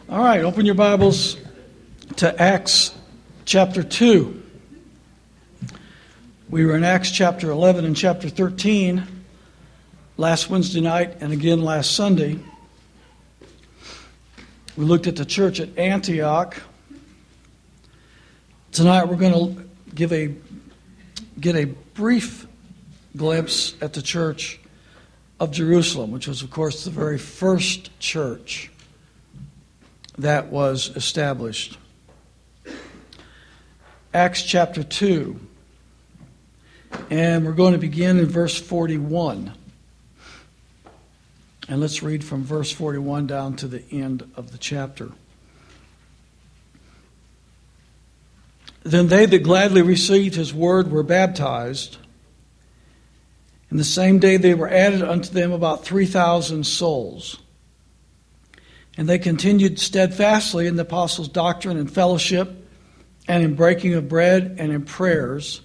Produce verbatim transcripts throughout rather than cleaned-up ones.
All right, open your Bibles to Acts chapter two. We were in Acts chapter eleven and chapter thirteen last Wednesday night and again last Sunday. We looked at the church at Antioch. Tonight we're going to give a get a brief glimpse at the church of Jerusalem, which was, of course, the very first church that was established. Acts chapter two. And we're going to begin in verse forty-one. And let's read from verse forty-one down to the end of the chapter. Then they that gladly received his word were baptized. And the same day they were added unto them about three thousand souls. And they continued steadfastly in the apostles' doctrine and fellowship, and in breaking of bread, and in prayers.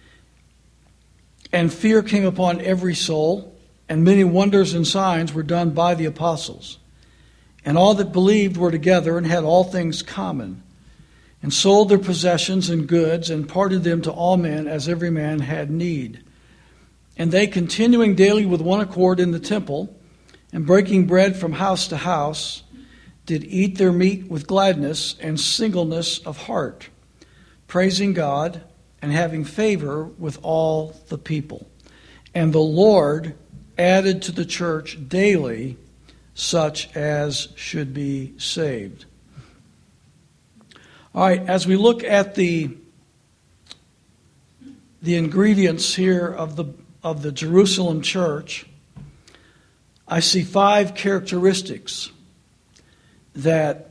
And fear came upon every soul, and many wonders and signs were done by the apostles. And all that believed were together, and had all things common, and sold their possessions and goods, and parted them to all men, as every man had need. And they, continuing daily with one accord in the temple, and breaking bread from house to house, did eat their meat with gladness and singleness of heart, praising God and having favor with all the people. And the Lord added to the church daily such as should be saved. All right, as we look at the, the ingredients here of the, of the Jerusalem church, I see five characteristics that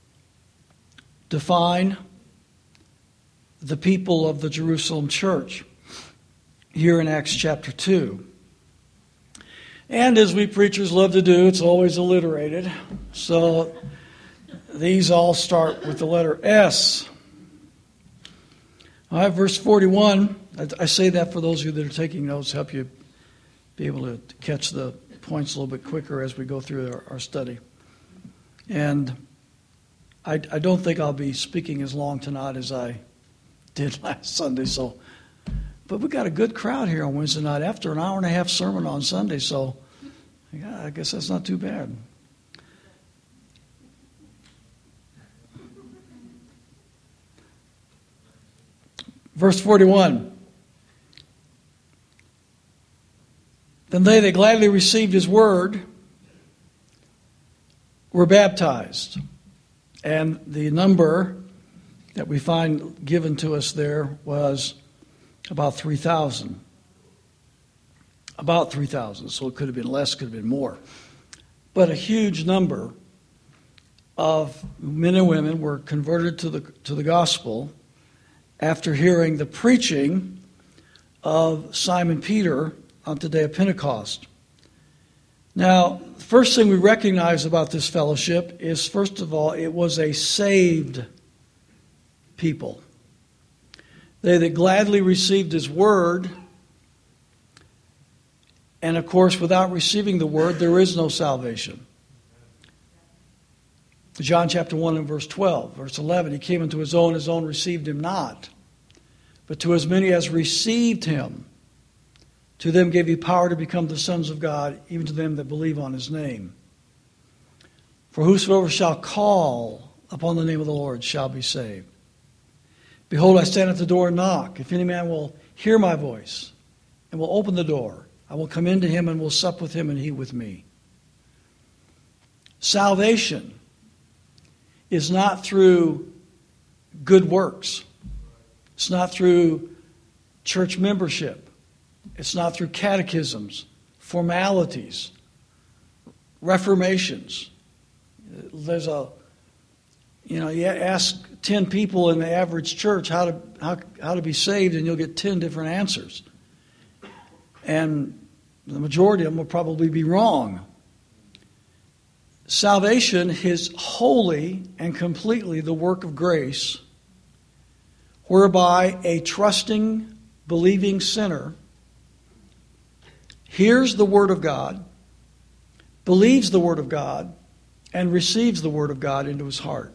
define the people of the Jerusalem church here in Acts chapter two. And as we preachers love to do, it's always alliterated. So these all start with the letter S. All right, verse forty-one. I say that for those of you that are taking notes, help you be able to catch the points a little bit quicker as we go through our, our study. And I, I don't think I'll be speaking as long tonight as I did last Sunday. So, but we got a good crowd here on Wednesday night after an hour and a half sermon on Sunday. So, yeah, I guess that's not too bad. Verse forty-one. Then they that gladly received his word were baptized. And the number that we find given to us there was about three thousand. About three thousand. So it could have been less, could have been more. But a huge number of men and women were converted to the to the gospel after hearing the preaching of Simon Peter on the day of Pentecost. Now, the first thing we recognize about this fellowship is, first of all, it was a saved people. They that gladly received his word, and of course, without receiving the word, there is no salvation. John chapter one and verse twelve, verse eleven, he came into his own, his own received him not. But to as many as received him, to them gave he power to become the sons of God, even to them that believe on his name. For whosoever shall call upon the name of the Lord shall be saved. Behold, I stand at the door and knock. If any man will hear my voice and will open the door, I will come into him and will sup with him and he with me. Salvation is not through good works. It's not through church membership. It's not through catechisms, formalities, reformations. There's a, you know, you ask ten people in the average church how to how, how to be saved, and you'll get ten different answers. And the majority of them will probably be wrong. Salvation is wholly and completely the work of grace, whereby a trusting, believing sinner hears the Word of God, believes the Word of God, and receives the word of God into his heart.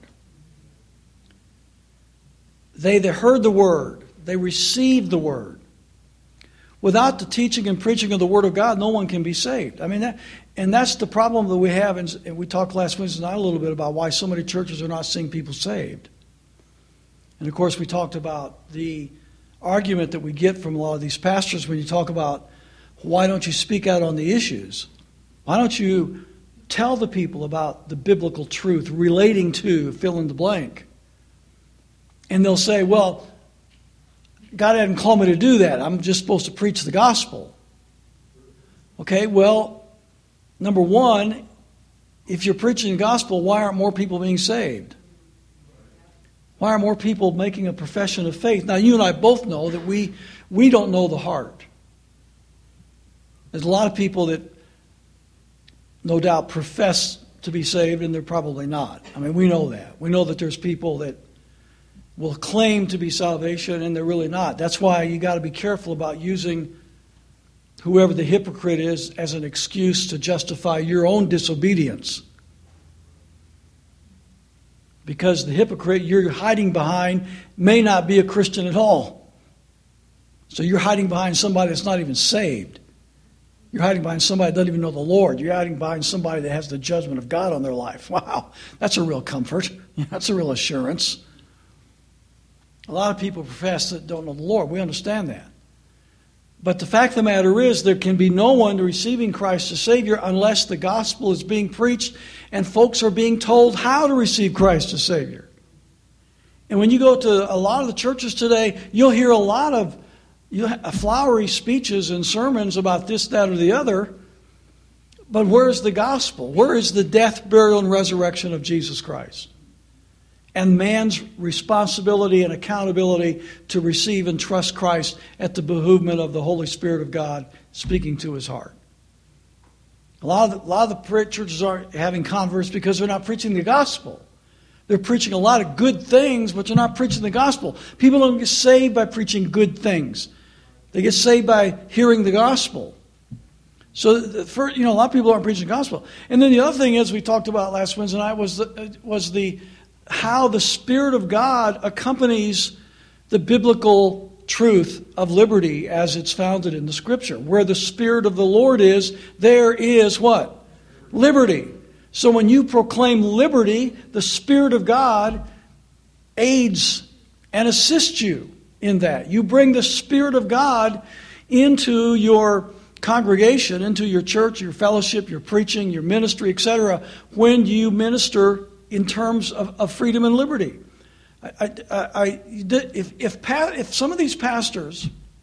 They that heard the word, they received the word. Without the teaching and preaching of the word of God, no one can be saved. I mean, that, and that's the problem that we have. And we talked last Wednesday night a little bit about why so many churches are not seeing people saved. And of course, we talked about the argument that we get from a lot of these pastors when you talk about, why don't you speak out on the issues? Why don't you tell the people about the biblical truth relating to fill in the blank? And they'll say, well, God hadn't called me to do that. I'm just supposed to preach the gospel. Okay, well, number one, if you're preaching the gospel, why aren't more people being saved? Why aren't more people making a profession of faith? Now, you and I both know that we, we don't know the heart. There's a lot of people that no doubt profess to be saved, and they're probably not. I mean, we know that. We know that there's people that will claim to be salvation, and they're really not. That's why you got to be careful about using whoever the hypocrite is as an excuse to justify your own disobedience. Because the hypocrite you're hiding behind may not be a Christian at all. So you're hiding behind somebody that's not even saved. You're hiding behind somebody that doesn't even know the Lord. You're hiding behind somebody that has the judgment of God on their life. Wow, that's a real comfort. That's a real assurance. A lot of people profess that don't know the Lord. We understand that. But the fact of the matter is, there can be no one receiving Christ as Savior unless the gospel is being preached and folks are being told how to receive Christ as Savior. And when you go to a lot of the churches today, you'll hear a lot of you have flowery speeches and sermons about this, that, or the other. But where's the gospel? Where is the death, burial, and resurrection of Jesus Christ? And man's responsibility and accountability to receive and trust Christ at the behoovement of the Holy Spirit of God speaking to his heart. A lot of the, a lot of the churches aren't having converts because they're not preaching the gospel. They're preaching a lot of good things, but they're not preaching the gospel. People don't get saved by preaching good things. They get saved by hearing the gospel. So, for, you know, a lot of people aren't preaching the gospel. And then the other thing is, we talked about last Wednesday night, was the, was the how the Spirit of God accompanies the biblical truth of liberty as it's founded in the Scripture. Where the Spirit of the Lord is, there is what? Liberty. So when you proclaim liberty, the Spirit of God aids and assists you in that. You bring the Spirit of God into your congregation, into your church, your fellowship, your preaching, your ministry, et cetera, when you minister in terms of, of freedom and liberty. I, I, I, if, if, if some of these pastors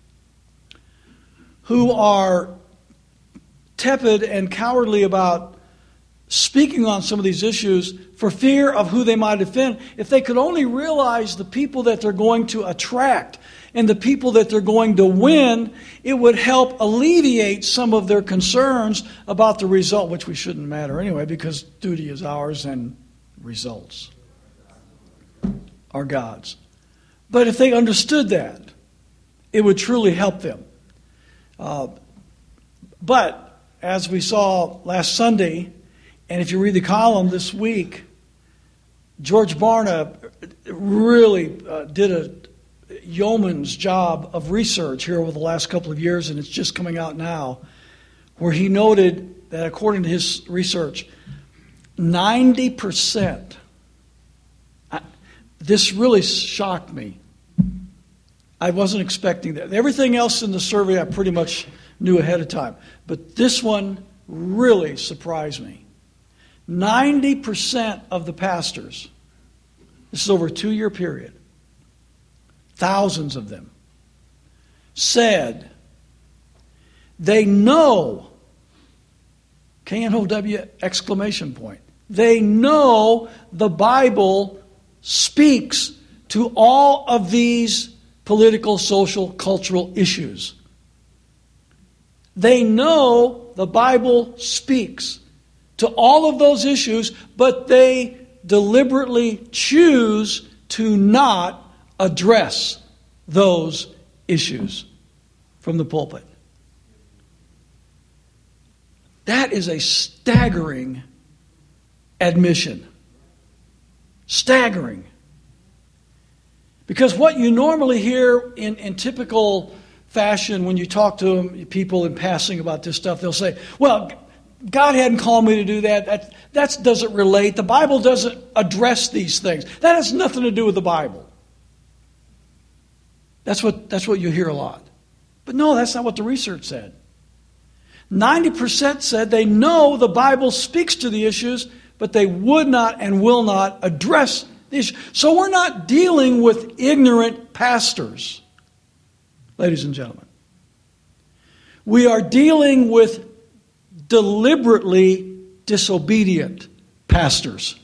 who are tepid and cowardly about speaking on some of these issues for fear of who they might offend, if they could only realize the people that they're going to attract and the people that they're going to win, it would help alleviate some of their concerns about the result, which we shouldn't matter anyway, because duty is ours and results are God's. But if they understood that, it would truly help them. Uh, but as we saw last Sunday, and if you read the column this week, George Barna really uh, did a yeoman's job of research here over the last couple of years, and it's just coming out now, where he noted that according to his research, ninety percent, I, this really shocked me. I wasn't expecting that. Everything else in the survey I pretty much knew ahead of time, but this one really surprised me. ninety percent of the pastors, this is over a two-year period, thousands of them, said they know, K N O W exclamation point, they know the Bible speaks to all of these political, social, cultural issues. They know the Bible speaks to all of those issues, but they deliberately choose to not address those issues from the pulpit. That is a staggering admission. Staggering. Because what you normally hear in, in typical fashion when you talk to them, people in passing about this stuff, they'll say, well, God hadn't called me to do that. That that doesn't relate. The Bible doesn't address these things. That has nothing to do with the Bible. That's what, that's what you hear a lot. But no, that's not what the research said. ninety percent said they know the Bible speaks to the issues, but they would not and will not address the issue. So we're not dealing with ignorant pastors, ladies and gentlemen. We are dealing with deliberately disobedient pastors.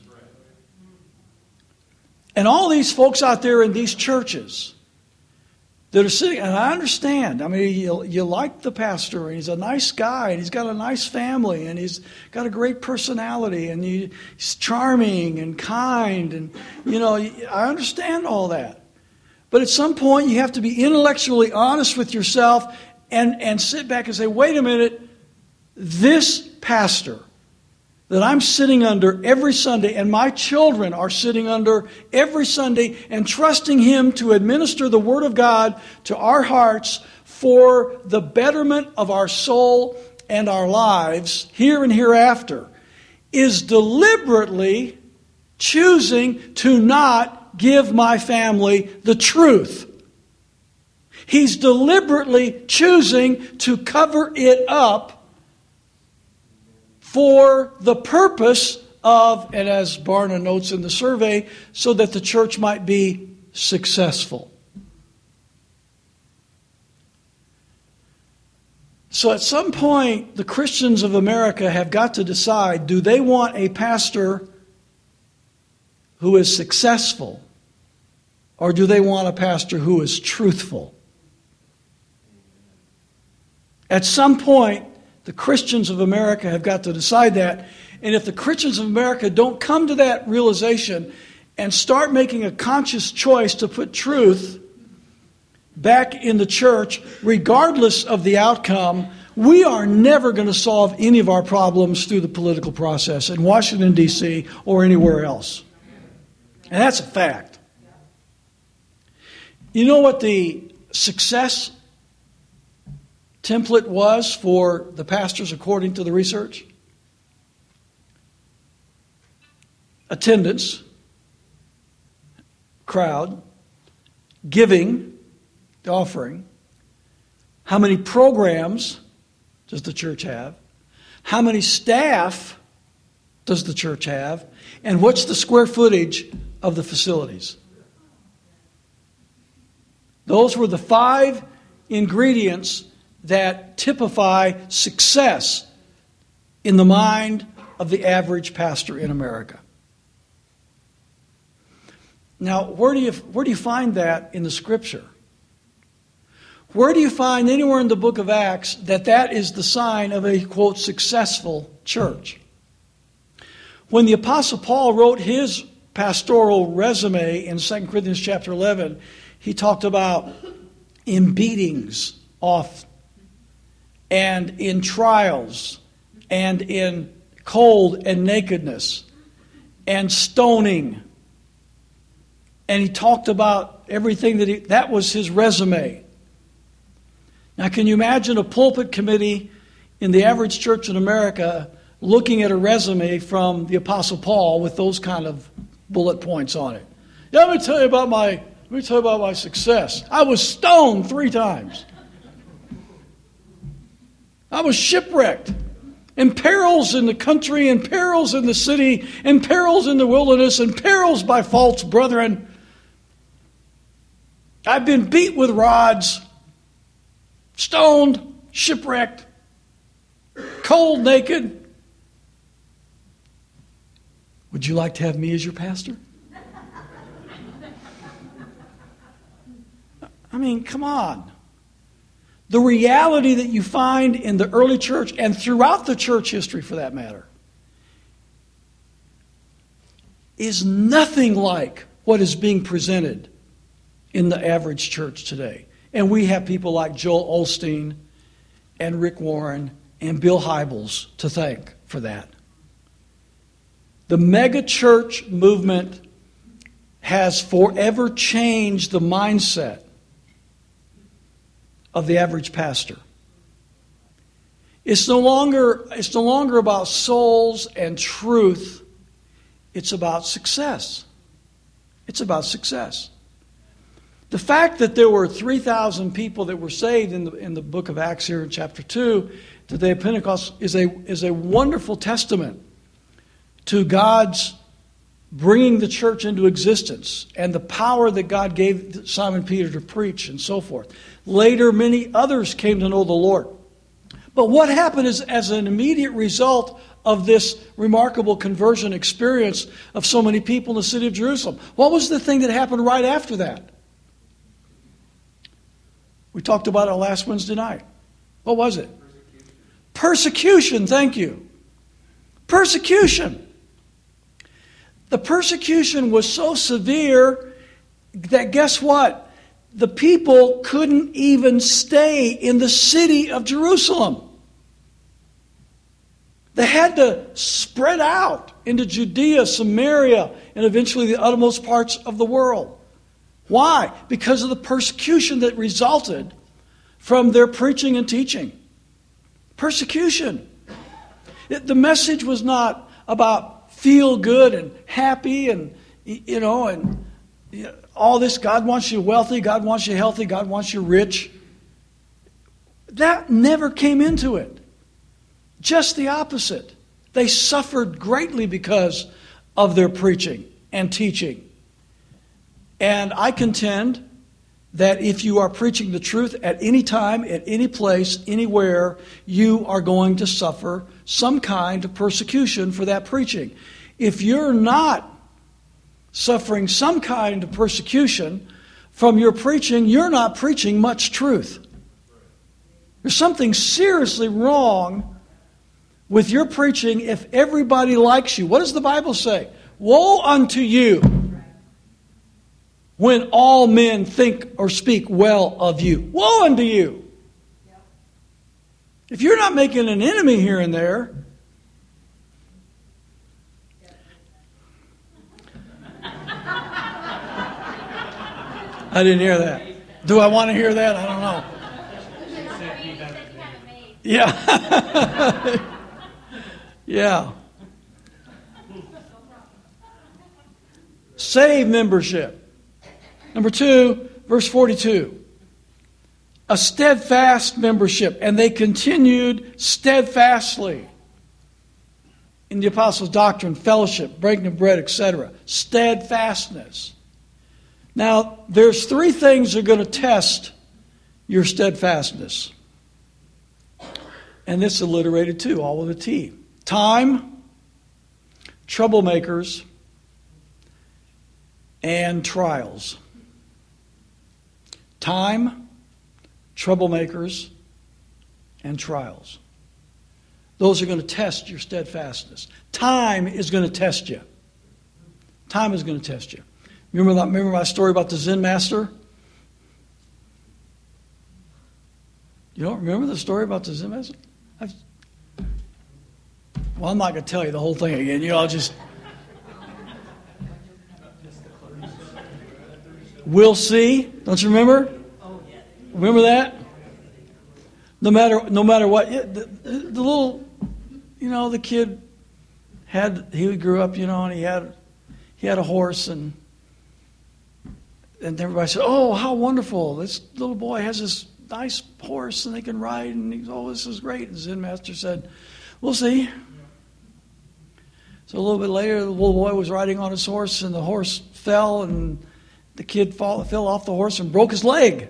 And all these folks out there in these churches that are sitting, and I understand, I mean, you, you like the pastor, and he's a nice guy, and he's got a nice family, and he's got a great personality, and he, he's charming and kind, and, you know, I understand all that. But at some point, you have to be intellectually honest with yourself and, and sit back and say, wait a minute, this pastor that I'm sitting under every Sunday, and my children are sitting under every Sunday, and trusting him to administer the Word of God to our hearts for the betterment of our soul and our lives here and hereafter, is deliberately choosing to not give my family the truth. He's deliberately choosing to cover it up for the purpose of, and as Barna notes in the survey, so that the church might be successful. So at some point, the Christians of America have got to decide, do they want a pastor who is successful, or do they want a pastor who is truthful? At some point, the Christians of America have got to decide that. And if the Christians of America don't come to that realization and start making a conscious choice to put truth back in the church, regardless of the outcome, we are never going to solve any of our problems through the political process in Washington, D C or anywhere else. And that's a fact. You know what the success template was for the pastors according to the research? Attendance, crowd, giving, the offering, how many programs does the church have, how many staff does the church have, and what's the square footage of the facilities. Those were the five ingredients that typify success in the mind of the average pastor in America. Now, where do you where do you find that in the Scripture? Where do you find anywhere in the book of Acts that that is the sign of a, quote, successful church? When the Apostle Paul wrote his pastoral resume in Second Corinthians chapter eleven, he talked about in beatings off, and in trials, and in cold and nakedness, and stoning. And he talked about everything that he, that was his resume. Now, can you imagine a pulpit committee in the average church in America looking at a resume from the Apostle Paul with those kind of bullet points on it? Yeah, let me tell you about my, let me tell you about my success. I was stoned three times. I was shipwrecked, and perils in the country, and perils in the city, and perils in the wilderness, and perils by false brethren. I've been beat with rods, stoned, shipwrecked, cold, naked. Would you like to have me as your pastor? I mean, come on. The reality that you find in the early church and throughout the church history, for that matter, is nothing like what is being presented in the average church today. And we have people like Joel Osteen and Rick Warren and Bill Hybels to thank for that. The mega church movement has forever changed the mindset of the average pastor. It's no longer, it's no longer about souls and truth. It's about success. It's about success. The fact that there were three thousand people that were saved in the, in the book of Acts here in chapter two, the day of Pentecost, is a, is a wonderful testament to God's bringing the church into existence and the power that God gave Simon Peter to preach and so forth. Later, many others came to know the Lord. But what happened is, as an immediate result of this remarkable conversion experience of so many people in the city of Jerusalem, what was the thing that happened right after that? We talked about it last Wednesday night. What was it? Persecution. Persecution, thank you. Persecution. The persecution was so severe that guess what? The people couldn't even stay in the city of Jerusalem. They had to spread out into Judea, Samaria, and eventually the uttermost parts of the world. Why? Because of the persecution that resulted from their preaching and teaching. Persecution. It, the message was not about feel good and happy and, you know, and you know, all this. God wants you wealthy. God wants you healthy. God wants you rich. That never came into it. Just the opposite. They suffered greatly because of their preaching and teaching. And I contend that if you are preaching the truth at any time, at any place, anywhere, you are going to suffer some kind of persecution for that preaching. If you're not suffering some kind of persecution from your preaching, you're not preaching much truth. There's something seriously wrong with your preaching if everybody likes you. What does the Bible say? Woe unto you when all men think or speak well of you. Woe unto you. If you're not making an enemy here and there, I didn't hear that. Do I want to hear that? I don't know. Yeah. Yeah. Save membership. Number two, verse forty-two. A steadfast membership. And they continued steadfastly in the apostles' doctrine, fellowship, breaking of bread, et cetera. Steadfastness. Now, there's three things that are going to test your steadfastness. And it's alliterated too, all with a T. Time, troublemakers, and trials. Time, troublemakers, and trials. Those are going to test your steadfastness. Time is going to test you. Time is going to test you. Remember that? Remember my story about the Zen master? You don't remember the story about the Zen master? I've, well, I'm not going to tell you the whole thing again. You know, I'll just... We'll see. Don't you remember? Remember that? No matter no matter what, the, the, the little, you know, the kid had he grew up, you know, and he had he had a horse, and and everybody said, "Oh, how wonderful! This little boy has this nice horse, and they can ride." And he goes, "Oh, this is great." And the Zen master said, "We'll see." So a little bit later, the little boy was riding on his horse, and the horse fell, and the kid fall, fell off the horse and broke his leg.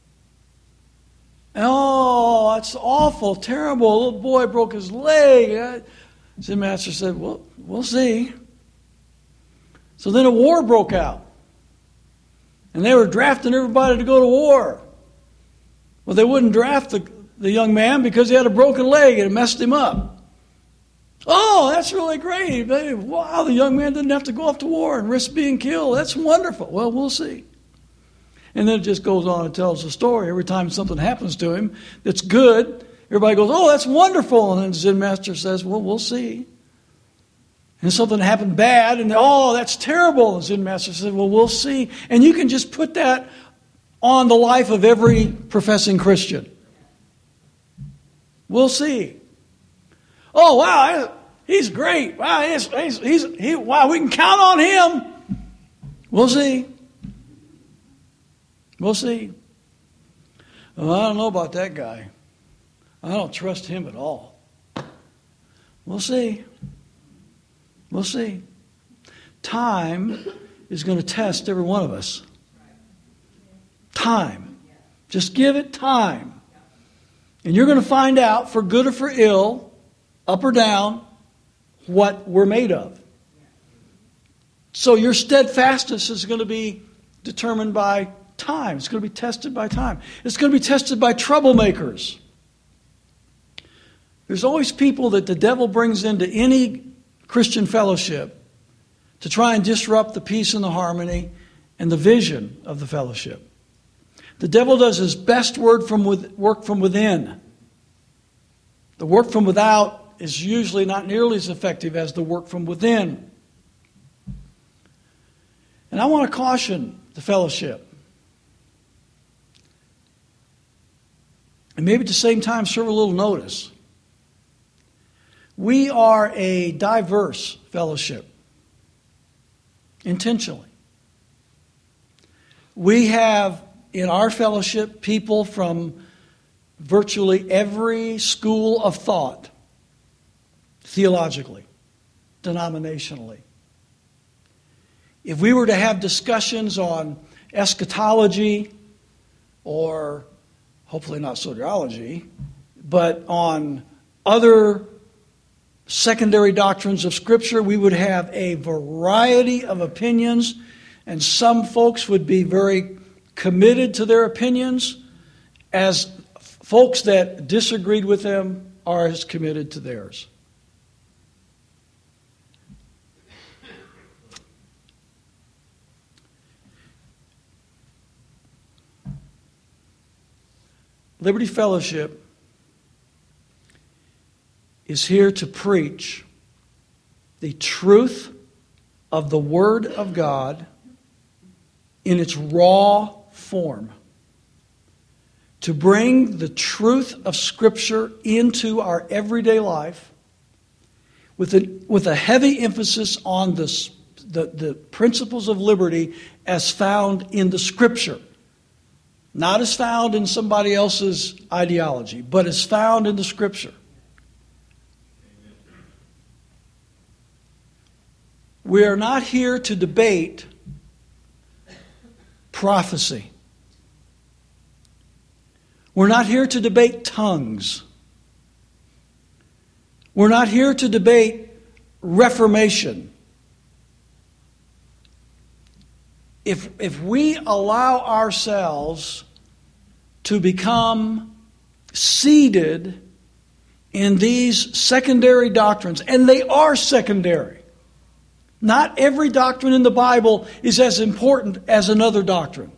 Oh, that's awful, terrible. The little boy broke his leg. The Zen master said, well, we'll see. So then a war broke out. And they were drafting everybody to go to war. Well, they wouldn't draft the, the young man because he had a broken leg and it messed him up. Oh, that's really great. Wow, the young man didn't have to go off to war and risk being killed. That's wonderful. Well, we'll see. And then it just goes on and tells the story. Every time something happens to him that's good, everybody goes, oh, that's wonderful. And then the Zen master says, well, we'll see. And something happened bad, and oh, that's terrible. The Zen master said, well, we'll see. And you can just put that on the life of every professing Christian. We'll see. Oh, wow, he's great. Wow, he's, he's, he's, he, wow, we can count on him. We'll see. We'll see. Well, I don't know about that guy. I don't trust him at all. We'll see. We'll see. Time is going to test every one of us. Time. Just give it time. And you're going to find out, for good or for ill, up or down, what we're made of. So your steadfastness is going to be determined by time. It's going to be tested by time. It's going to be tested by troublemakers. There's always people that the devil brings into any Christian fellowship to try and disrupt the peace and the harmony and the vision of the fellowship. The devil does his best word from with, work from within. The work from without is usually not nearly as effective as the work from within. And I want to caution the fellowship. And maybe at the same time serve a little notice. We are a diverse fellowship. Intentionally. We have in our fellowship people from virtually every school of thought, theologically, denominationally. If we were to have discussions on eschatology, or hopefully not soteriology, but on other secondary doctrines of Scripture, we would have a variety of opinions, and some folks would be very committed to their opinions, as folks that disagreed with them are as committed to theirs. Liberty Fellowship is here to preach the truth of the Word of God in its raw form. To bring the truth of Scripture into our everyday life with a, with a heavy emphasis on the, the, the principles of liberty as found in the Scripture. Not as found in somebody else's ideology, but as found in the Scripture. We are not here to debate prophecy. We're not here to debate tongues. We're not here to debate reformation. If, if we allow ourselves to become seated in these secondary doctrines, and they are secondary. Not every doctrine in the Bible is as important as another doctrine.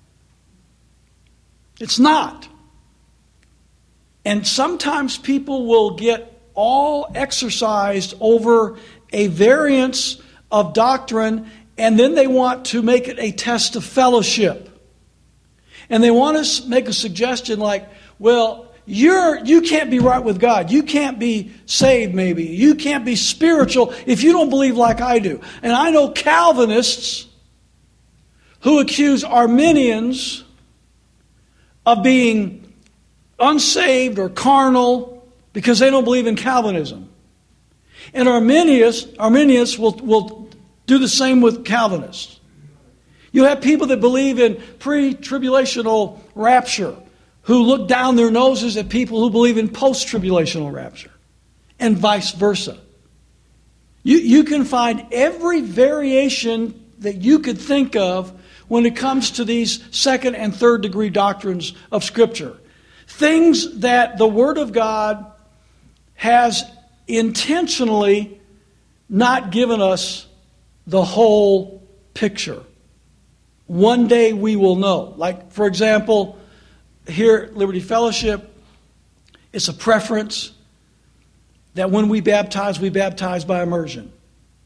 It's not. And sometimes people will get all exercised over a variance of doctrine, and then they want to make it a test of fellowship. And they want to make a suggestion like, well, You're, you can't be right with God. You can't be saved, maybe. You can't be spiritual if you don't believe like I do. And I know Calvinists who accuse Arminians of being unsaved or carnal because they don't believe in Calvinism. And Arminius, Arminius will, will do the same with Calvinists. You have people that believe in pre-tribulational rapture who look down their noses at people who believe in post-tribulational rapture, and vice versa. You, you can find every variation that you could think of when it comes to these second and third degree doctrines of Scripture. Things that the Word of God has intentionally not given us the whole picture. One day we will know. Like, for example, here at Liberty Fellowship, it's a preference that when we baptize, we baptize by immersion.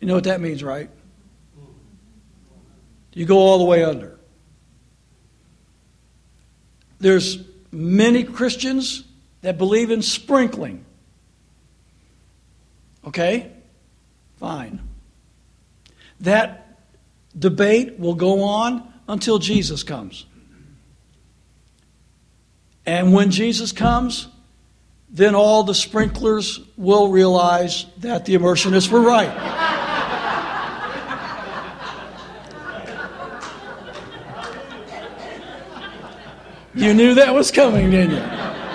know what that means, right? You go all the way under. There's many Christians that believe in sprinkling. Okay? Fine. That debate will go on until Jesus comes. And when Jesus comes, then all the sprinklers will realize that the immersionists were right. You knew that was coming, didn't you?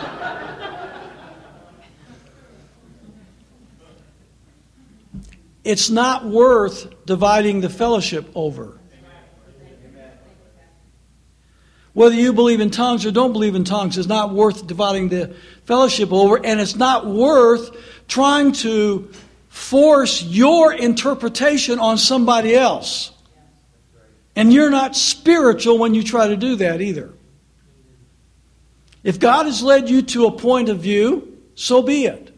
It's not worth dividing the fellowship over. Whether you believe in tongues or don't believe in tongues is not worth dividing the fellowship over, and it's not worth trying to force your interpretation on somebody else. And you're not spiritual when you try to do that either. If God has led you to a point of view, so be it.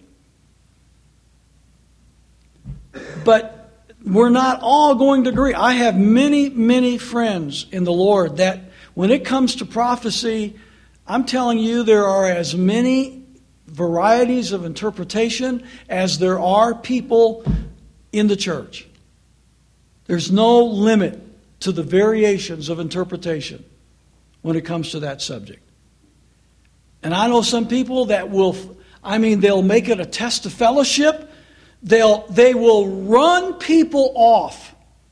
But we're not all going to agree. I have many, many friends in the Lord that when it comes to prophecy, I'm telling you there are as many varieties of interpretation as there are people in the church. There's no limit to the variations of interpretation when it comes to that subject. And I know some people that will, I mean, they'll make it a test of fellowship. They'll, they will run people off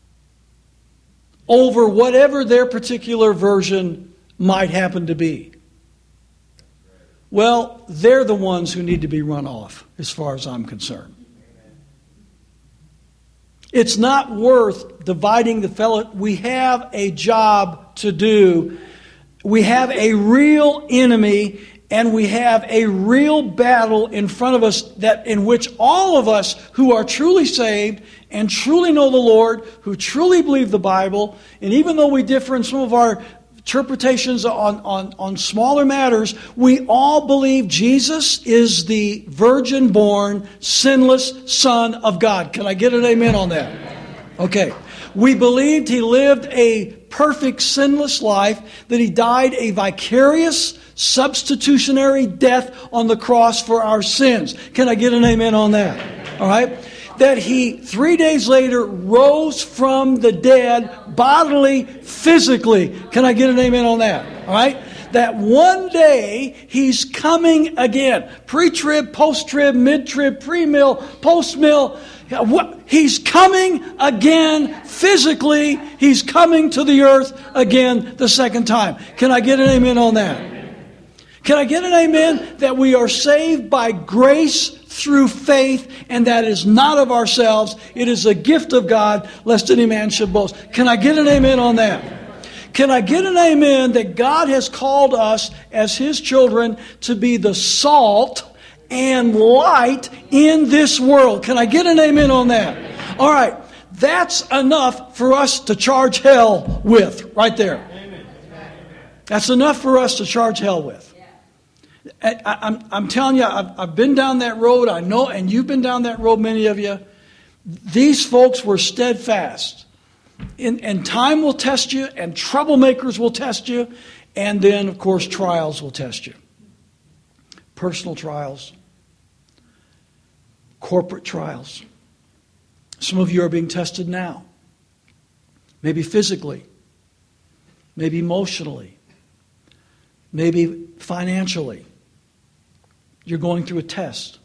over whatever their particular version might happen to be. Well, they're the ones who need to be run off, as far as I'm concerned. It's not worth dividing the fellow. We have a job to do. We have a real enemy, and we have a real battle in front of us that in which all of us who are truly saved and truly know the Lord, who truly believe the Bible, and even though we differ in some of our interpretations on, on, on smaller matters, we all believe Jesus is the virgin-born, sinless Son of God. Can I get an amen on that? Okay. We believed He lived a perfect, sinless life, that He died a vicarious, substitutionary death on the cross for our sins. Can I get an amen on that? All right? That He, three days later, rose from the dead bodily, physically. Can I get an amen on that? All right? That one day He's coming again. Pre-trib, post-trib, mid-trib, pre-mill, post-mill. He's coming again physically. He's coming to the earth again the second time. Can I get an amen on that? Can I get an amen that we are saved by grace through faith, and that is not of ourselves. It is a gift of God, lest any man should boast. Can I get an amen on that? Can I get an amen that God has called us as His children to be the salt and light in this world? Can I get an amen on that? All right. That's enough for us to charge hell with, right there. That's enough for us to charge hell with. I, I'm, I'm telling you, I've, I've been down that road. I know, and you've been down that road, many of you. These folks were steadfast. In, and time will test you, and troublemakers will test you, and then, of course, trials will test you. Personal trials. Corporate trials. Some of you are being tested now. Maybe physically. Maybe emotionally. Maybe financially. You're going through a test.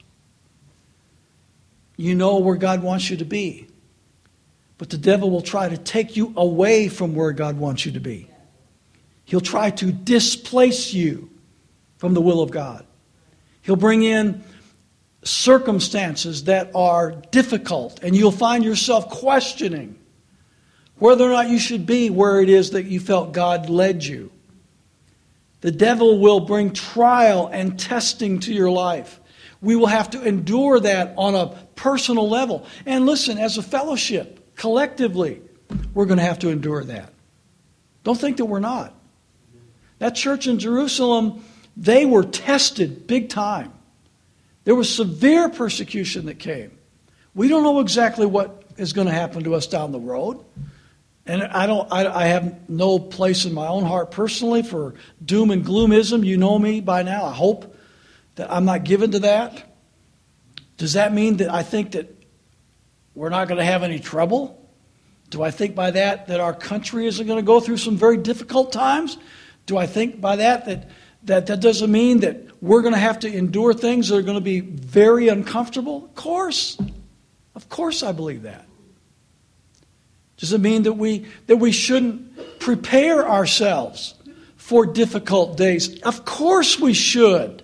You know where God wants you to be. But the devil will try to take you away from where God wants you to be. He'll try to displace you from the will of God. He'll bring in circumstances that are difficult, and you'll find yourself questioning whether or not you should be where it is that you felt God led you. The devil will bring trial and testing to your life. We will have to endure that on a personal level. And listen, as a fellowship, collectively, we're going to have to endure that. Don't think that we're not. That church in Jerusalem, they were tested big time. There was severe persecution that came. We don't know exactly what is going to happen to us down the road. And I don't. I, I have no place in my own heart personally for doom and gloomism. You know me by now. I hope that I'm not given to that. Does that mean that I think that we're not going to have any trouble? Do I think by that that our country isn't going to go through some very difficult times? Do I think by that that that, that doesn't mean that we're going to have to endure things that are going to be very uncomfortable? Of course. Of course I believe that. Does it mean that we that we shouldn't prepare ourselves for difficult days? Of course we should.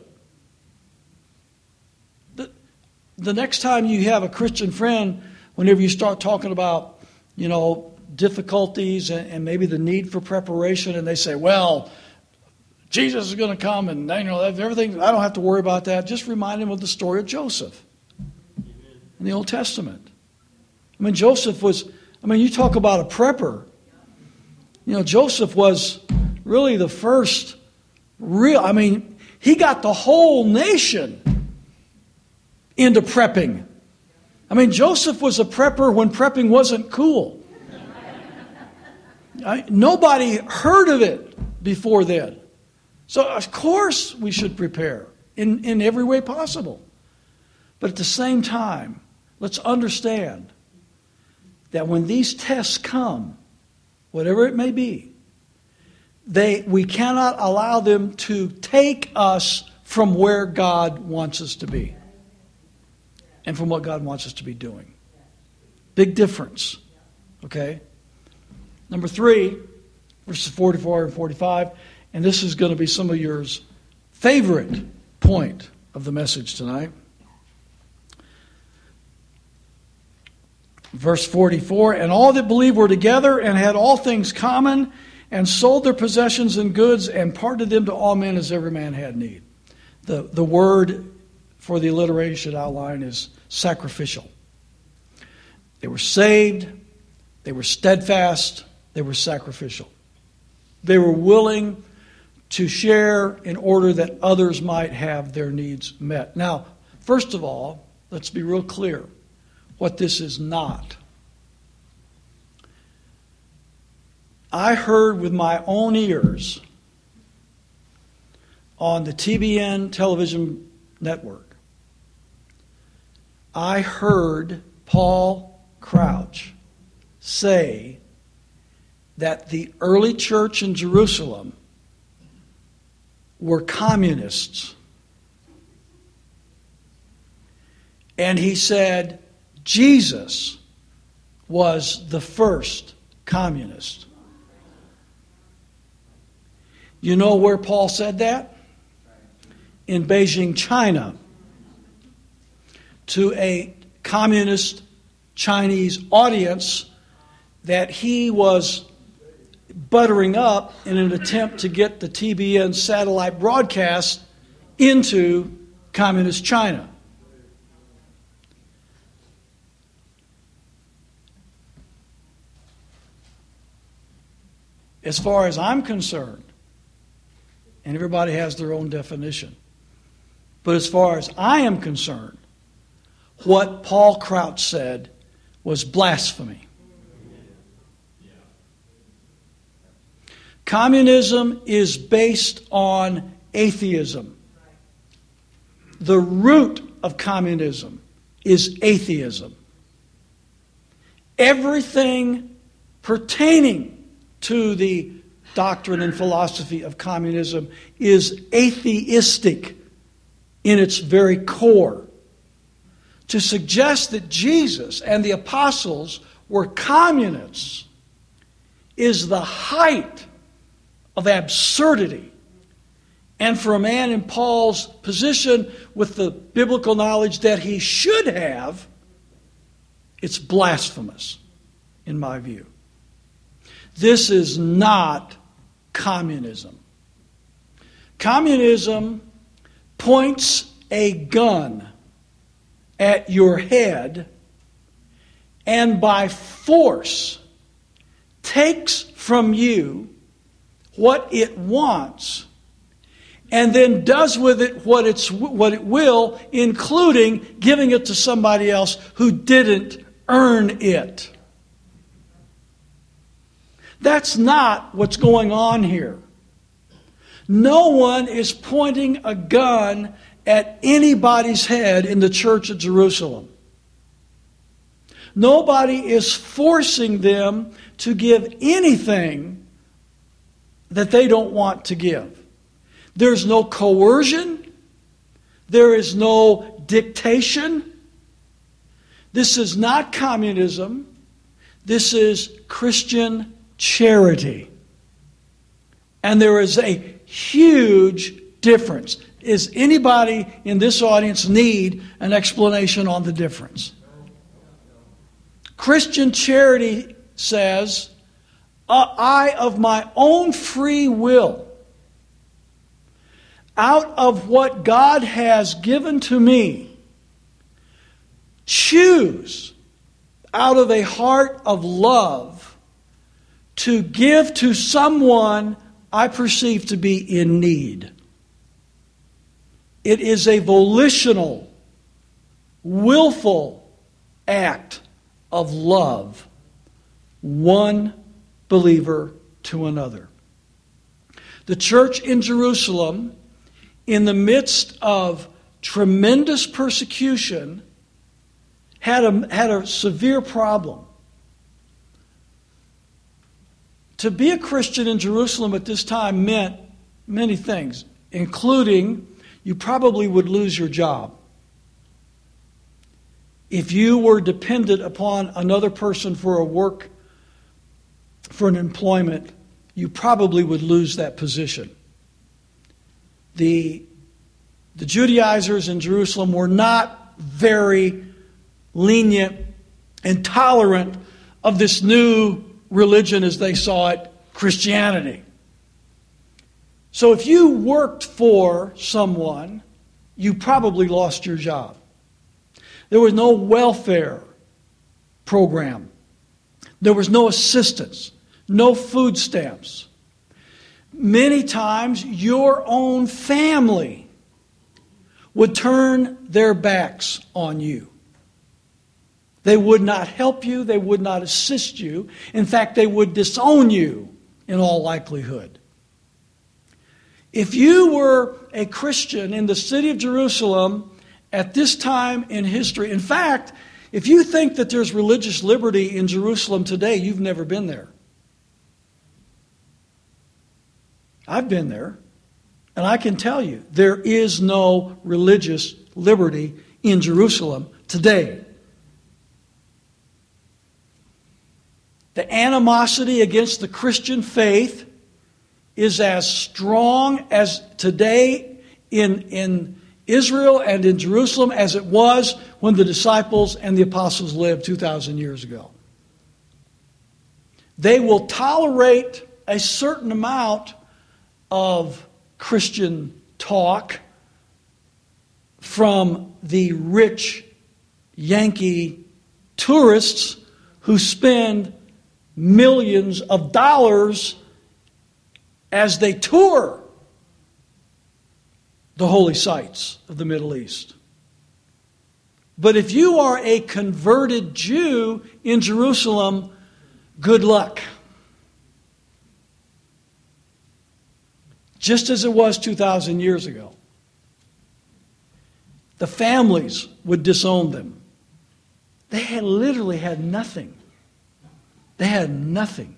The, the next time you have a Christian friend, whenever you start talking about, you know, difficulties and, and maybe the need for preparation, and they say, well, Jesus is going to come and, you know, everything, I don't have to worry about that. Just remind him of the story of Joseph in the Old Testament. I mean, Joseph was, I mean, you talk about a prepper. You know, Joseph was really the first real, I mean, he got the whole nation into prepping. I mean, Joseph was a prepper when prepping wasn't cool. I, nobody heard of it before then. So, of course, we should prepare in, in every way possible. But at the same time, let's understand that when these tests come, whatever it may be, they we cannot allow them to take us from where God wants us to be and from what God wants us to be doing. Big difference. Okay? Number three, verses forty-four and forty-five, and this is going to be some of your favorite point of the message tonight. Verse forty-four, and all that believed were together and had all things common, and sold their possessions and goods, and parted them to all men as every man had need. The, the word for the alliteration outline is sacrificial. They were saved, they were steadfast, they were sacrificial. They were willing to share in order that others might have their needs met. Now, first of all, let's be real clear what this is not. I heard with my own ears on the T B N television network, I heard Paul Crouch say that the early church in Jerusalem were communists. And he said Jesus was the first communist. You know where Paul said that? In Beijing, China, to a communist Chinese audience that he was buttering up in an attempt to get the T B N satellite broadcast into communist China. As far as I'm concerned, and everybody has their own definition, but as far as I am concerned, what Paul Crouch said was blasphemy. Communism is based on atheism. The root of communism is atheism. Everything pertaining to the doctrine and philosophy of communism is atheistic in its very core. To suggest that Jesus and the apostles were communists is the height of absurdity. And for a man in Paul's position with the biblical knowledge that he should have, it's blasphemous in my view. This is not communism. Communism points a gun at your head and by force takes from you what it wants and then does with it what it's what it will, including giving it to somebody else who didn't earn it. That's not what's going on here. No one is pointing a gun at anybody's head in the church at Jerusalem. Nobody is forcing them to give anything that they don't want to give. There's no coercion. There is no dictation. This is not communism. This is Christian charity. And there is a huge difference. Does anybody in this audience need an explanation on the difference? Christian charity says, I of my own free will, out of what God has given to me, choose out of a heart of love to give to someone I perceive to be in need. It is a volitional, willful act of love, one believer to another. The church in Jerusalem, in the midst of tremendous persecution, had a, had a severe problem. To be a Christian in Jerusalem at this time meant many things, including you probably would lose your job. If you were dependent upon another person for a work, for an employment, you probably would lose that position. The, the Judaizers in Jerusalem were not very lenient and tolerant of this new religion as they saw it, Christianity. So if you worked for someone, you probably lost your job. There was no welfare program. There was no assistance, no food stamps. Many times your own family would turn their backs on you. They would not help you. They would not assist you. In fact, they would disown you in all likelihood. If you were a Christian in the city of Jerusalem at this time in history, in fact, if you think that there's religious liberty in Jerusalem today, you've never been there. I've been there, and I can tell you, there is no religious liberty in Jerusalem today. The animosity against the Christian faith is as strong as today in, in Israel and in Jerusalem as it was when the disciples and the apostles lived two thousand years ago. They will tolerate a certain amount of Christian talk from the rich Yankee tourists who spend millions of dollars as they tour the holy sites of the Middle East. But if you are a converted Jew in Jerusalem, good luck. Just as it was two thousand years ago. The families would disown them. They had literally had nothing. They had nothing.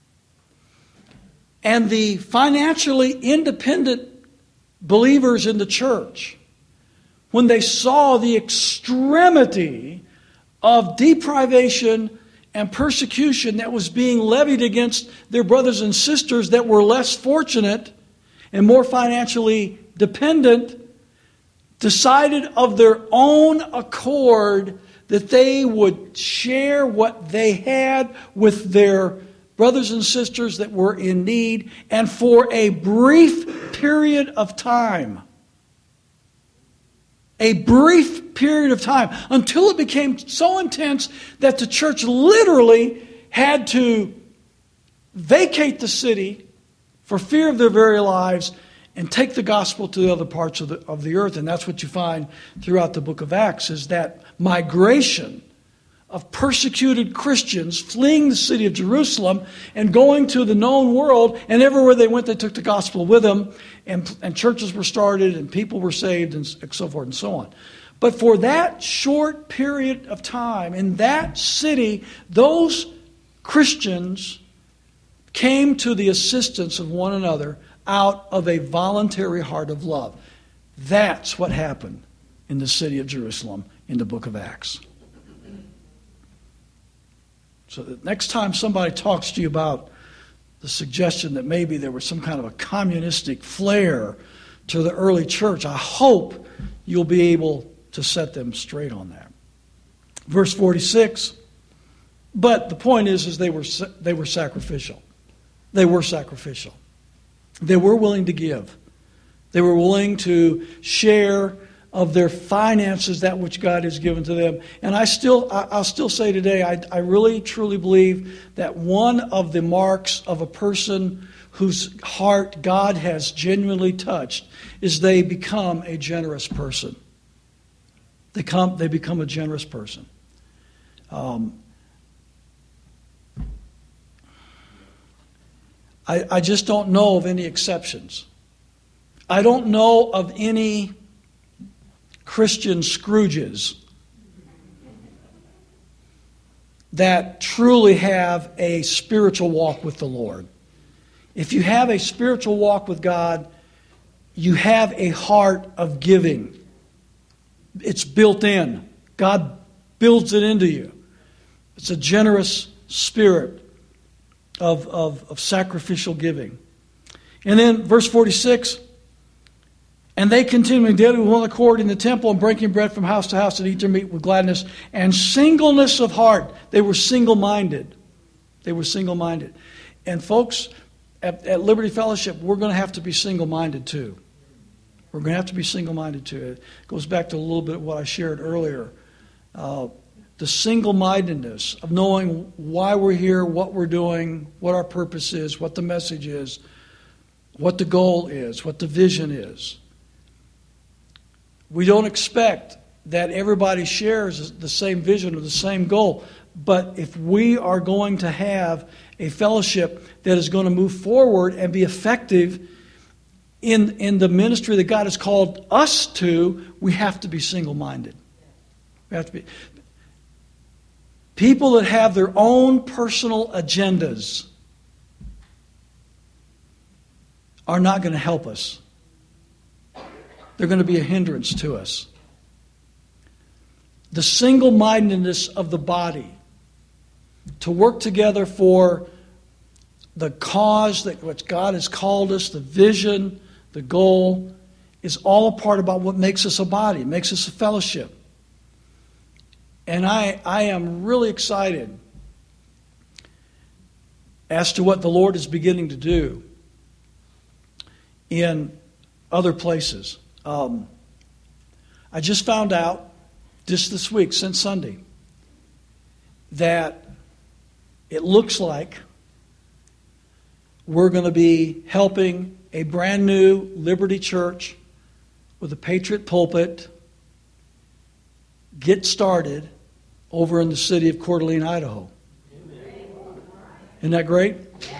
And the financially independent believers in the church, when they saw the extremity of deprivation and persecution that was being levied against their brothers and sisters that were less fortunate and more financially dependent, decided of their own accord that they would share what they had with their brothers and sisters that were in need, and for a brief period of time, a brief period of time, until it became so intense that the church literally had to vacate the city for fear of their very lives and take the gospel to the other parts of the, of the earth. And that's what you find throughout the book of Acts, is that migration of persecuted Christians fleeing the city of Jerusalem and going to the known world, and everywhere they went, they took the gospel with them, and, and churches were started, and people were saved, and so forth and so on. But for that short period of time, in that city, those Christians came to the assistance of one another out of a voluntary heart of love. That's what happened in the city of Jerusalem in the book of Acts. So that next time somebody talks to you about the suggestion that maybe there was some kind of a communistic flair to the early church, I hope you'll be able to set them straight on that. Verse forty-six, but the point is, is they were they were sacrificial. They were sacrificial. They were willing to give. They were willing to share of their finances that which God has given to them. And I still, I'll still say today, I, I really truly believe that one of the marks of a person whose heart God has genuinely touched is they become a generous person. They come, they become a generous person. Um, I, I just don't know of any exceptions. I don't know of any Christian Scrooges that truly have a spiritual walk with the Lord. If you have a spiritual walk with God, you have a heart of giving. It's built in. God builds it into you. It's a generous spirit of, of, of sacrificial giving. And then verse forty-six, and they continuing daily with one accord in the temple and breaking bread from house to house and eat their meat with gladness and singleness of heart. They were single-minded. They were single-minded. And folks, at, at Liberty Fellowship, we're going to have to be single-minded too. We're going to have to be single-minded too. It goes back to a little bit of what I shared earlier. Uh, the single-mindedness of knowing why we're here, what we're doing, what our purpose is, what the message is, what the goal is, what the vision is. We don't expect that everybody shares the same vision or the same goal. But if we are going to have a fellowship that is going to move forward and be effective in, in the ministry that God has called us to, we have to be single-minded. We have to be. People that have their own personal agendas are not going to help us. They're going to be a hindrance to us. The single-mindedness of the body to work together for the cause that which God has called us, the vision, the goal, is all a part about what makes us a body, makes us a fellowship. And I, I am really excited as to what the Lord is beginning to do in other places. Um, I just found out just this week, since Sunday, that it looks like we're going to be helping a brand new Liberty Church with a Patriot pulpit get started over in the city of Coeur d'Alene, Idaho. Isn't that great?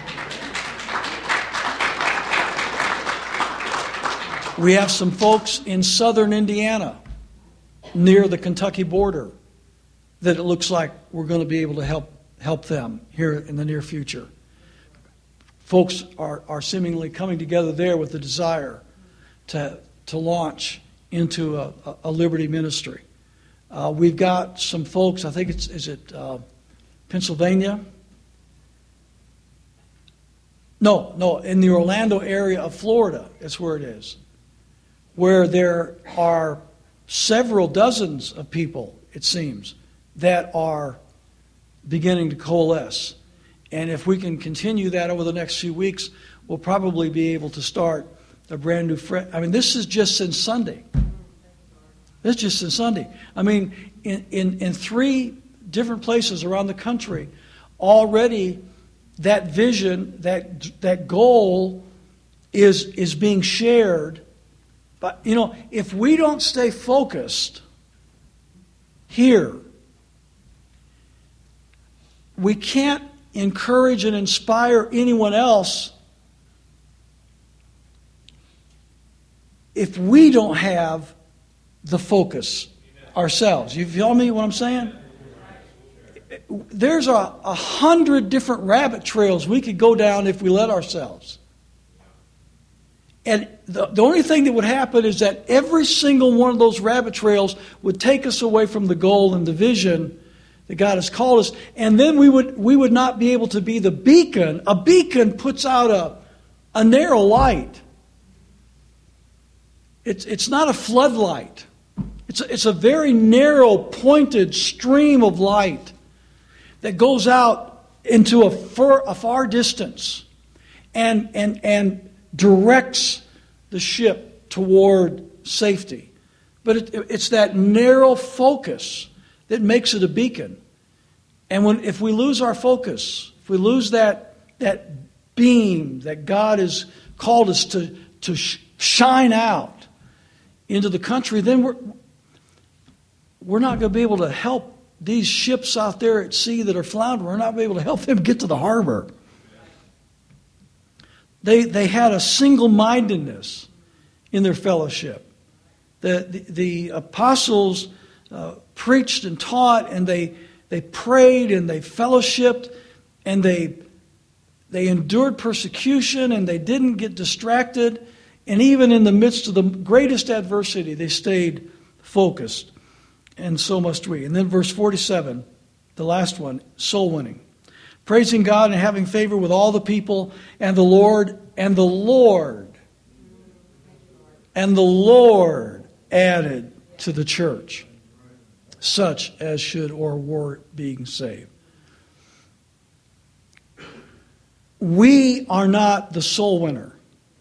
We have some folks in southern Indiana near the Kentucky border that it looks like we're going to be able to help help them here in the near future. Folks are, are seemingly coming together there with the desire to, to launch into a, a Liberty ministry. Uh, we've got some folks, I think it's, is it uh, Pennsylvania? No, no, in the Orlando area of Florida, that's where it is, where there are several dozens of people, it seems, that are beginning to coalesce. And if we can continue that over the next few weeks, we'll probably be able to start a brand new... Fre- I mean, this is just since Sunday. This is just since Sunday. I mean, in, in, in three different places around the country, already that vision, that that goal is, is being shared. But, you know, if we don't stay focused here, we can't encourage and inspire anyone else if we don't have the focus ourselves. You feel me what I'm saying? There's a, a hundred different rabbit trails we could go down if we let ourselves. And the, the only thing that would happen is that every single one of those rabbit trails would take us away from the goal and the vision that God has called us. And then we would we would not be able to be the beacon. A beacon puts out a, a narrow light. It's, it's not a floodlight. It's a, it's a very narrow, pointed stream of light that goes out into a far, a far distance and, and, and directs the ship toward safety. But it, it's that narrow focus that makes it a beacon. And when if we lose our focus, if we lose that, that beam that God has called us to, to sh- shine out into the country, then we're, we're not going to be able to help these ships out there at sea that are floundering. We're not going to be able to help them get to the harbor. They, they had a single-mindedness in their fellowship. The, the, the apostles uh, preached and taught, and they, they prayed, and they fellowshipped, and they, they endured persecution, and they didn't get distracted. And even in the midst of the greatest adversity, they stayed focused. And so must we. And then verse forty-seven, the last one, soul winning. Praising God and having favor with all the people, and the Lord, and the Lord, and the Lord added to the church such as should or were being saved. We are not the soul winner.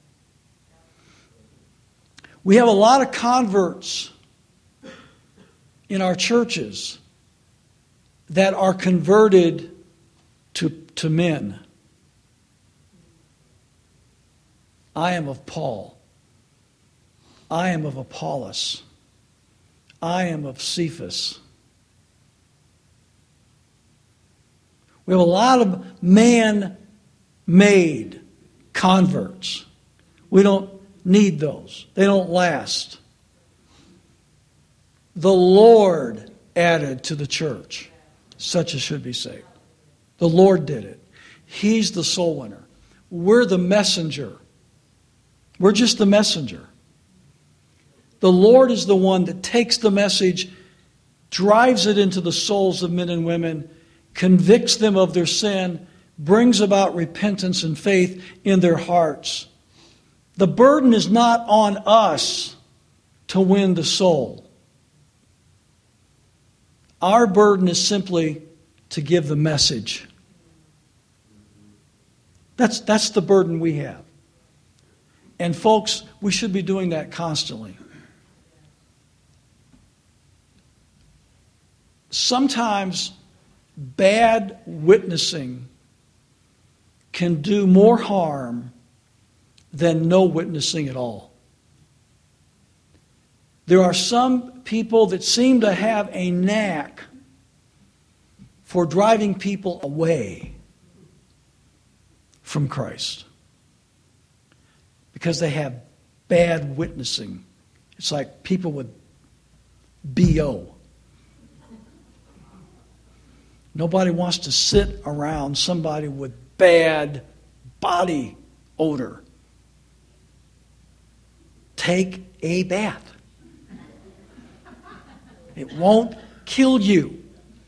We have a lot of converts in our churches that are converted to, to men. I am of Paul. I am of Apollos. I am of Cephas. We have a lot of man-made converts. We don't need those. They don't last. The Lord added to the church such as should be saved. The Lord did it. He's the soul winner. We're the messenger. We're just the messenger. The Lord is the one that takes the message, drives it into the souls of men and women, convicts them of their sin, brings about repentance and faith in their hearts. The burden is not on us to win the soul. Our burden is simply to give the message. That's, that's the burden we have. And folks, we should be doing that constantly. Sometimes bad witnessing can do more harm than no witnessing at all. There are some people that seem to have a knack for driving people away from Christ because they have bad witnessing. It's like people with B O. Nobody wants to sit around somebody with bad body odor. Take a bath. It won't kill you.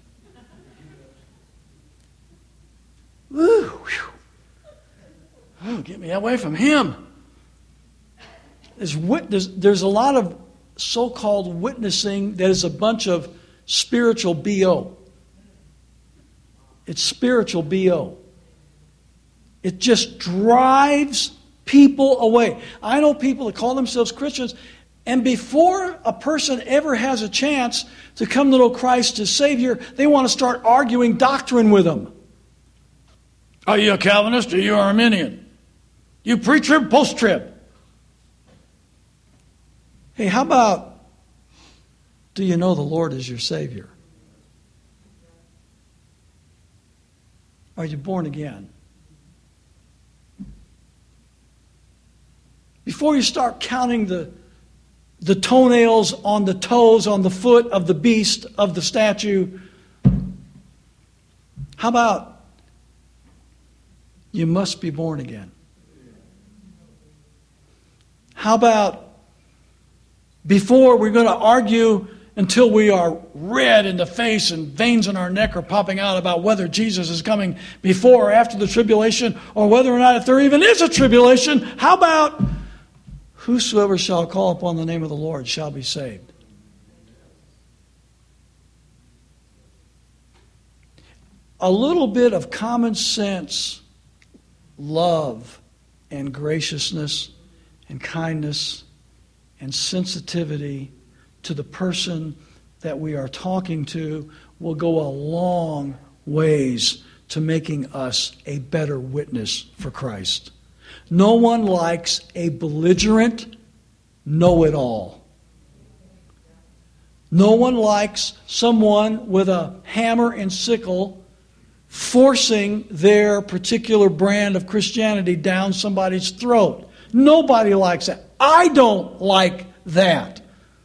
Woo, whew. Oh, get me away from him. There's, there's, there's a lot of so-called witnessing that is a bunch of spiritual B O. It's spiritual B O. It just drives people away. I know people that call themselves Christians, and before a person ever has a chance to come to know Christ as Savior, they want to start arguing doctrine with them. Are you a Calvinist or are you Arminian? You pre-trib, post-trib? Hey, how about, do you know the Lord is your Savior? Are you born again? Before you start counting the, the toenails on the toes, on the foot of the beast, of the statue, how about you must be born again? How about before we're going to argue until we are red in the face and veins in our neck are popping out about whether Jesus is coming before or after the tribulation, or whether or not if there even is a tribulation, how about whosoever shall call upon the name of the Lord shall be saved? A little bit of common sense, love, and graciousness, and kindness, and sensitivity to the person that we are talking to will go a long ways to making us a better witness for Christ. No one likes a belligerent know-it-all. No one likes someone with a hammer and sickle forcing their particular brand of Christianity down somebody's throat. Nobody likes that. I don't like that.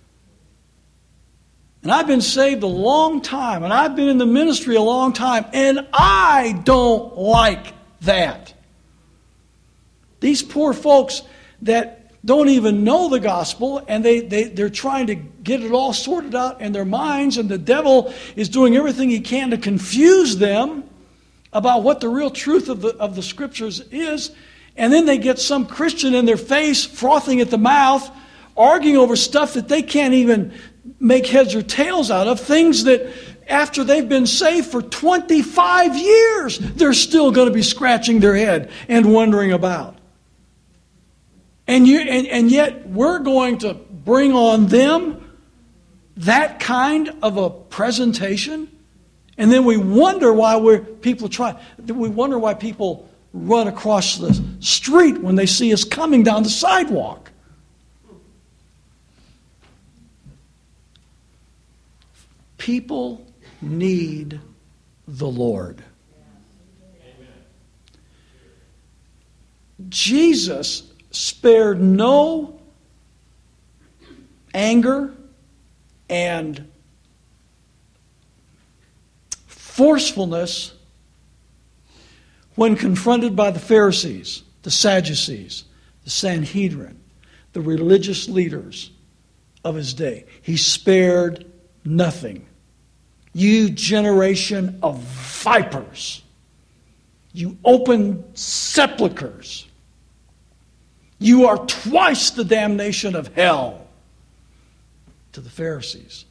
And I've been saved a long time, and I've been in the ministry a long time, and I don't like that. These poor folks that don't even know the gospel, and they, they, they're trying to get it all sorted out in their minds, and the devil is doing everything he can to confuse them about what the real truth of the, of the Scriptures is. And then they get some Christian in their face, frothing at the mouth, arguing over stuff that they can't even make heads or tails out of, things that after they've been saved for twenty-five years, they're still going to be scratching their head and wondering about. And, you, and, and yet we're going to bring on them that kind of a presentation, and then we wonder why we're people try. We wonder why people run across the street when they see us coming down the sidewalk. People need the Lord. Jesus spared no anger and forcefulness when confronted by the Pharisees, the Sadducees, the Sanhedrin, the religious leaders of his day. He spared nothing. You generation of vipers, you open sepulchres, you are twice the damnation of hell, to the Pharisees.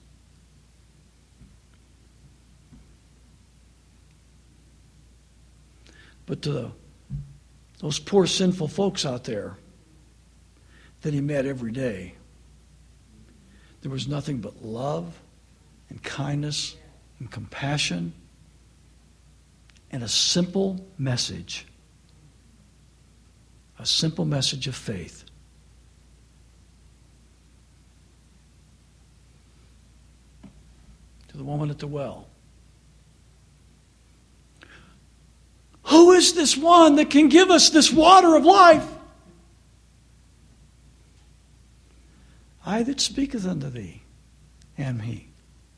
But to the, those poor sinful folks out there that he met every day, there was nothing but love and kindness and compassion and a simple message. A simple message of faith. To the woman at the well. Who is this one that can give us this water of life? I that speaketh unto thee am he.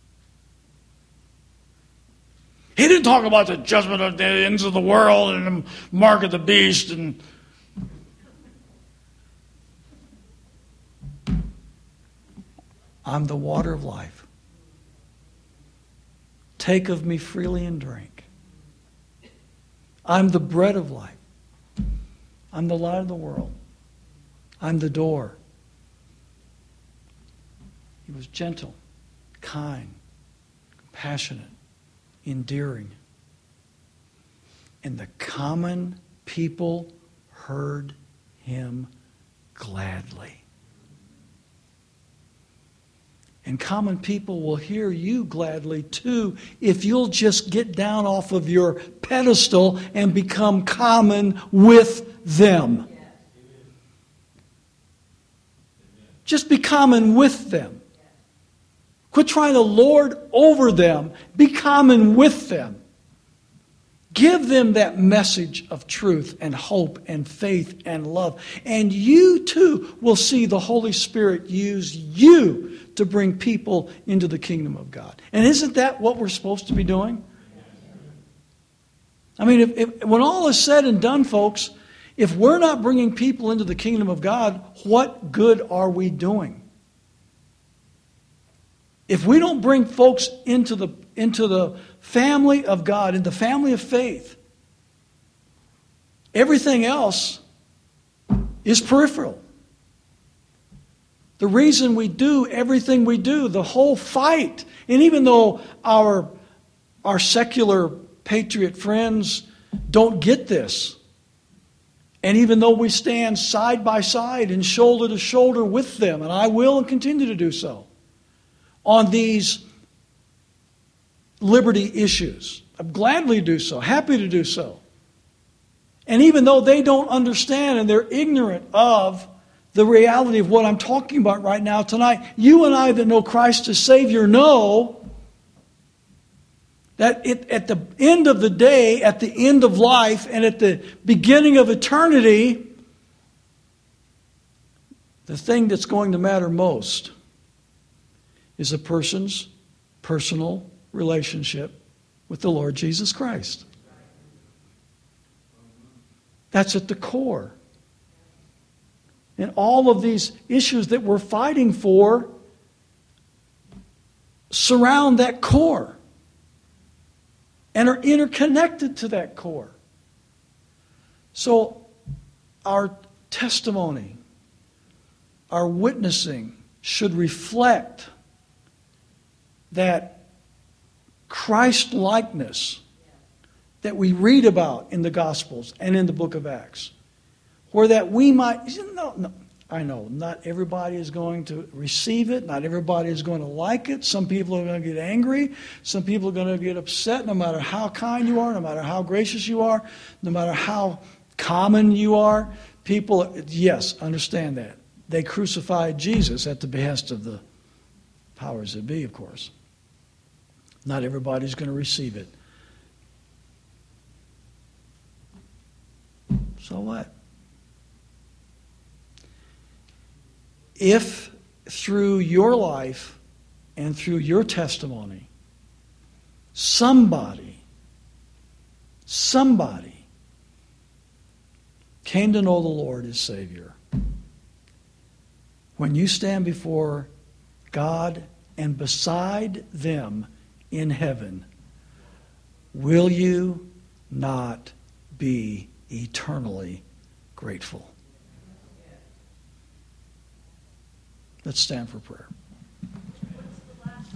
He didn't talk about the judgment of the ends of the world and the mark of the beast and I'm the water of life. Take of me freely and drink. I'm the bread of life. I'm the light of the world. I'm the door. He was gentle, kind, compassionate, endearing. And the common people heard him gladly. And common people will hear you gladly too if you'll just get down off of your pedestal and become common with them. Just be common with them. Quit trying to lord over them. Be common with them. Give them that message of truth and hope and faith and love. And you too will see the Holy Spirit use you to bring people into the kingdom of God. And isn't that what we're supposed to be doing? I mean, if, if, when all is said and done, folks, if we're not bringing people into the kingdom of God, what good are we doing? If we don't bring folks into the into the family of God, in the family of faith, everything else is peripheral. The reason we do everything we do, the whole fight, and even though our, our secular patriot friends don't get this, and even though we stand side by side and shoulder to shoulder with them, and I will and continue to do so, on these liberty issues. I'm gladly do so, happy to do so. And even though they don't understand and they're ignorant of the reality of what I'm talking about right now tonight, you and I that know Christ as Savior know that it, at the end of the day, at the end of life, and at the beginning of eternity, the thing that's going to matter most is a person's personal relationship with the Lord Jesus Christ. That's at the core. And all of these issues that we're fighting for surround that core and are interconnected to that core. So our testimony, our witnessing should reflect that Christ-likeness that we read about in the Gospels and in the book of Acts. Where that we might, no, no, I know, not everybody is going to receive it. Not everybody is going to like it. Some people are going to get angry. Some people are going to get upset no matter how kind you are, no matter how gracious you are, no matter how common you are. People, yes, understand that. They crucified Jesus at the behest of the powers that be, of course. Not everybody's going to receive it. So what? If through your life and through your testimony, somebody, somebody came to know the Lord as Savior, when you stand before God and beside them in heaven, will you not be eternally grateful? Let's stand for prayer.